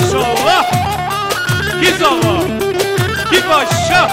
Maşallah. Ki zava. Ki başa.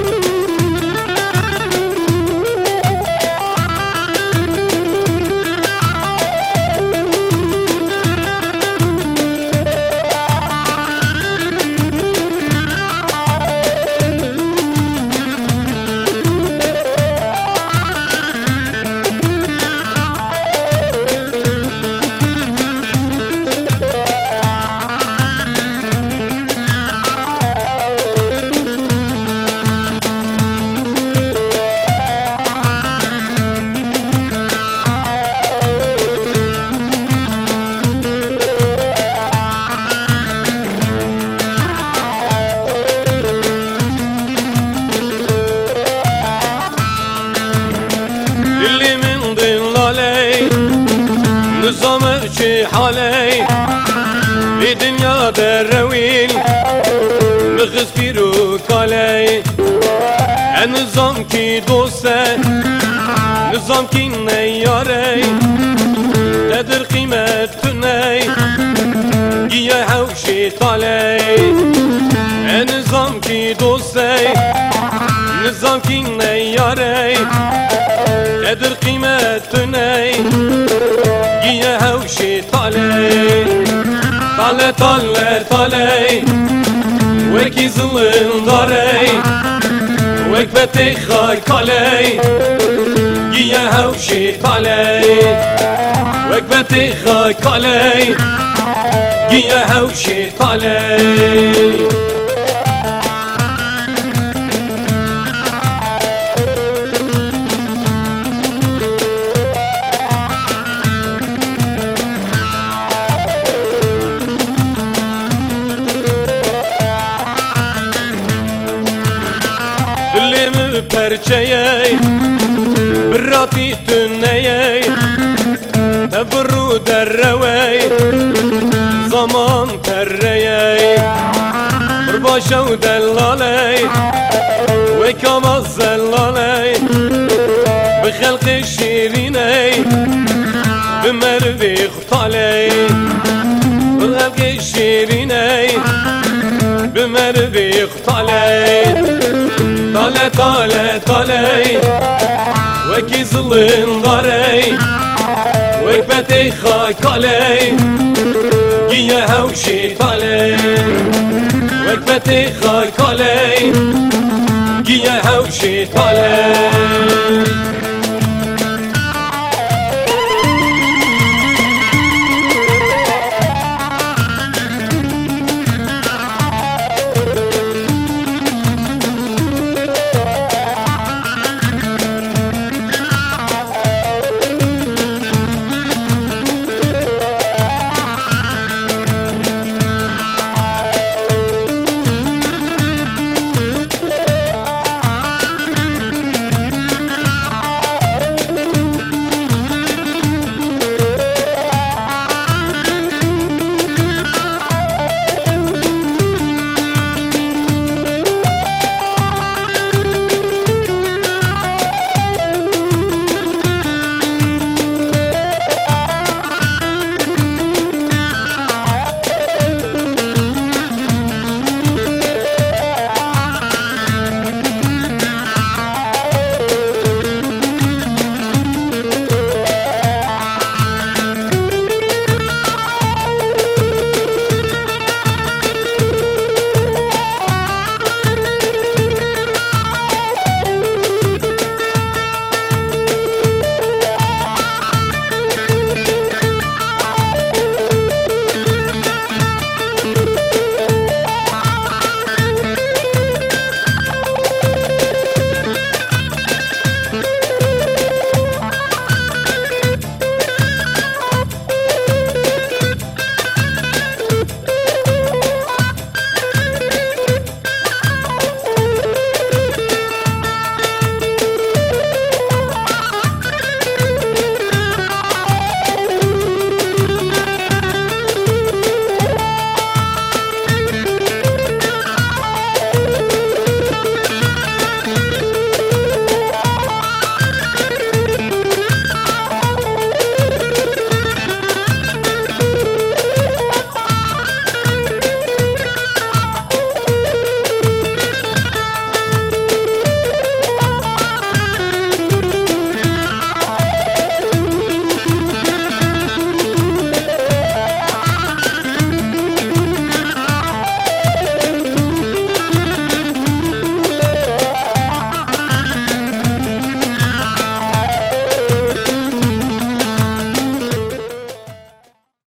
نظام چه حالی في دنیا درویل مغز پیرو کالی نظام کی دوسته نظام کی نیاره ندر قیمت نی گیه حوشی طالی نظام کی دوسته نظام کی نیاره ندر قیمت نی گیه هوشی طالی طاله طاله طالی وکی ظلم داری وک بتی خای کالی گیه هوشی طالی وک بتی خای کالی گیه هوشی طالی perçeyi Birati tünneyi Tebru derreyi Zaman terreyi Birbaşa u dellaleyi Ve kamaz zellaleyi Bixelqi şirineyi Bimervi xtaleyi Bixelqi şirineyi Bimervi xtaleyi طاله طاله طاله وکی ظلم داری وک بتی خاک کالی گیه هوشی طاله وک بتی خاک کالی گیه هوشی طاله